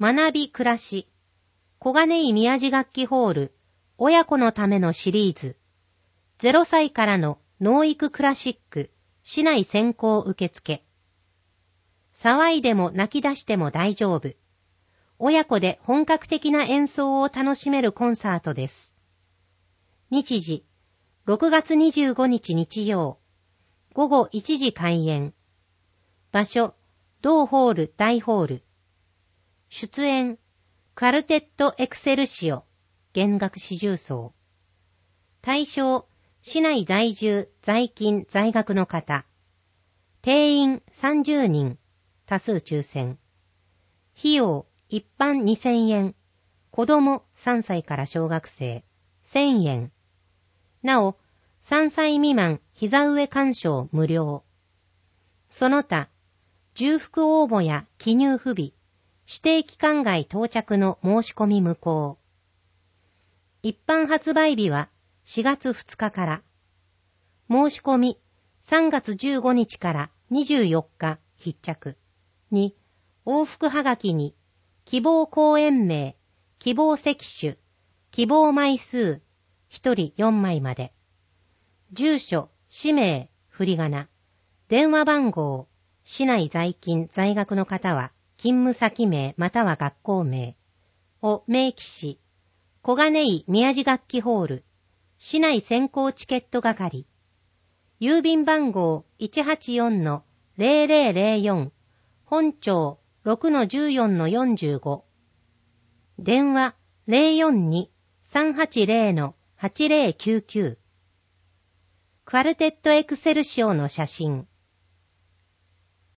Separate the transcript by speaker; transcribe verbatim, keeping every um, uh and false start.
Speaker 1: 学び暮らし、小金井宮地楽器ホール、親子のためのシリーズ、ゼロさいからの農育クラシック、市内先行受付。騒いでも泣き出しても大丈夫。親子で本格的な演奏を楽しめるコンサートです。日時、ろくがつにじゅうごにち日曜、ごごいちじ開演。場所、同ホール大ホール。出演、カルテットエクセルシオ、弦楽四重奏。対象、市内在住、在勤、在学の方。定員さんじゅうにん、多数抽選。費用、一般にせんえん、子供さんさいから小学生せんえん。なお、さんさい未満膝上鑑賞無料。その他、重複応募や記入不備、指定期間外到着の申し込み無効。一般発売日はしがつふつかから。申し込みさんがつじゅうごにちからにじゅうよっか必着に、往復はがきに希望公演名、希望席種、希望枚数、ひとりよんまいまで。住所、氏名、振り仮名、電話番号、市内在勤在学の方は勤務先名または学校名を明記し、小金井宮地楽器ホール、市内先行チケット係、郵便番号 いちはちよんのぜろぜろぜろよん、本町 ろくのじゅうよんのよんじゅうご、電話 ゼロよんに さんはちゼロのはちゼロきゅうきゅう、カルテットエクセルシオの写真。